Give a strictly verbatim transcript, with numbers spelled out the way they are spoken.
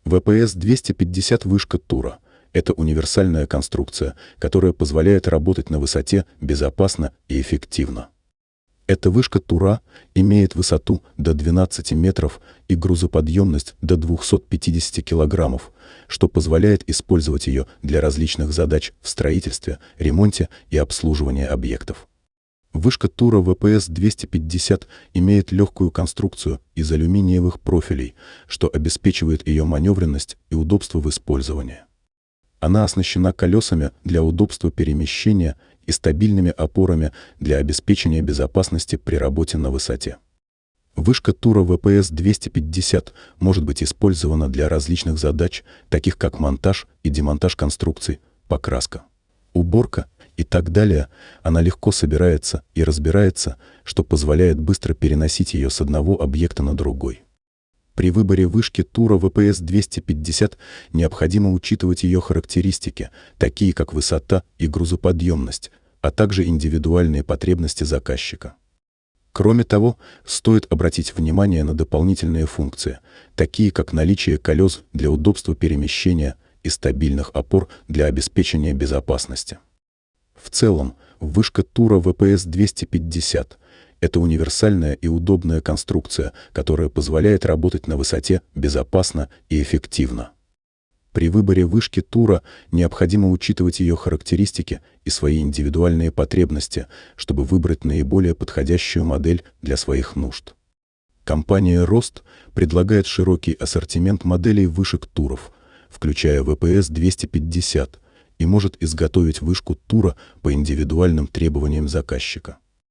вэ пэ эс двести пятьдесят вышка Тура — это универсальная конструкция, которая позволяет работать на высоте безопасно и эффективно. Эта вышка Тура имеет высоту до двенадцати метров и грузоподъемность до двухсот пятидесяти килограммов, что позволяет использовать ее для различных задач в строительстве, ремонте и обслуживании объектов. Вышка Тура вэ пэ эс двести пятьдесят имеет легкую конструкцию из алюминиевых профилей, что обеспечивает ее маневренность и удобство в использовании. Она оснащена колесами для удобства перемещения и стабильными опорами для обеспечения безопасности при работе на высоте. Вышка Тура вэ пэ эс двести пятьдесят может быть использована для различных задач, таких как монтаж и демонтаж конструкций, покраска, уборка и так далее. Она легко собирается и разбирается, что позволяет быстро переносить ее с одного объекта на другой. При выборе вышки Тура вэ пэ эс двести пятьдесят необходимо учитывать ее характеристики, такие как высота и грузоподъемность, а также индивидуальные потребности заказчика. Кроме того, стоит обратить внимание на дополнительные функции, такие как наличие колес для удобства перемещения и стабильных опор для обеспечения безопасности. В целом, вышка Тура вэ пэ эс двести пятьдесят — это универсальная и удобная конструкция, которая позволяет работать на высоте безопасно и эффективно. При выборе вышки Тура необходимо учитывать ее характеристики и свои индивидуальные потребности, чтобы выбрать наиболее подходящую модель для своих нужд. Компания Рост предлагает широкий ассортимент моделей вышек Туров, включая вэ пэ эс двести пятьдесят, и может изготовить вышку Тура по индивидуальным требованиям заказчика.